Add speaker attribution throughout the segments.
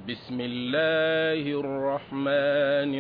Speaker 1: بسم الله الرحمن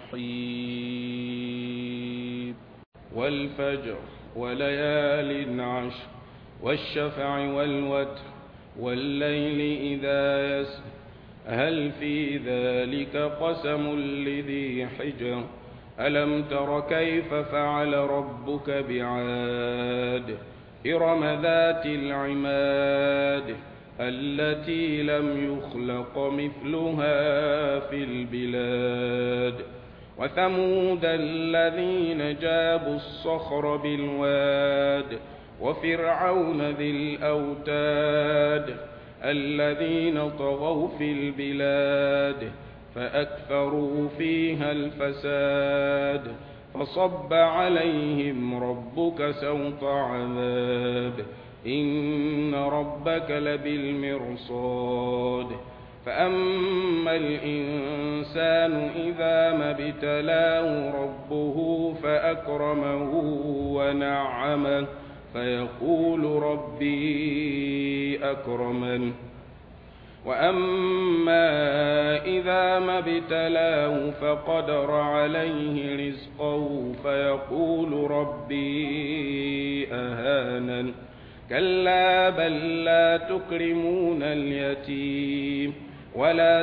Speaker 1: الرحيم والفجر وليال عشر والشفع والوتر والليل إذا يسر هل في ذلك قسم لذي حجر ألم تر كيف فعل ربك بعاد إرم ذات العماد التي لم يخلق مثلها في البلاد وثمود الذين جابوا الصخر بالواد وفرعون ذي الأوتاد الذين طغوا في البلاد فأكثروا فيها الفساد فصب عليهم ربك سوط عذاب إن ربك لبالمرصاد فأما الإنسان إذا ما ابتلاه ربه فأكرمه ونعمه فيقول ربي أكرمن وأما إذا ما ابتلاه فقدر عليه رزقه فيقول ربي أهانن كلا بل لا تكرمون اليتيم ولا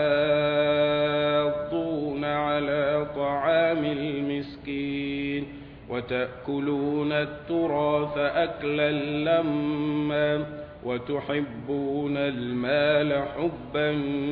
Speaker 1: تحاضون على طعام المسكين وتأكلون التراث أكلا لما وتحبون المال حبا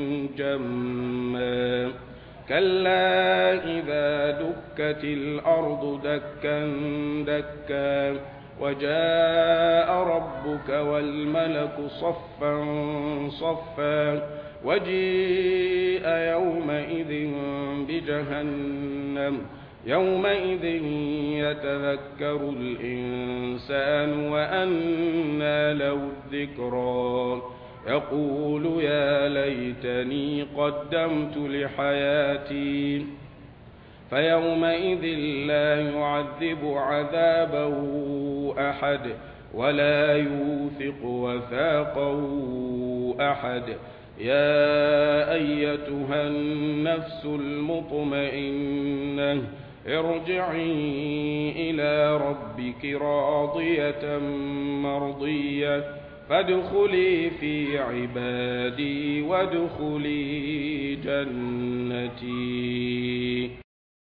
Speaker 1: جما كلا إذا دكت الأرض دكا دكا وجاء ربك والملك صفا صفا وجيء يومئذ بجهنم يومئذ يتذكر الإنسان وأنى له الذكرى يقول يا ليتني قدمت لحياتي فيومئذ لا يعذب عذابه أحد ولا يوثق وثاقه أحد يا أيتها النفس المطمئنة ارجعي إلى ربك راضية مرضية فادخلي في عبادي وادخلي جنتي.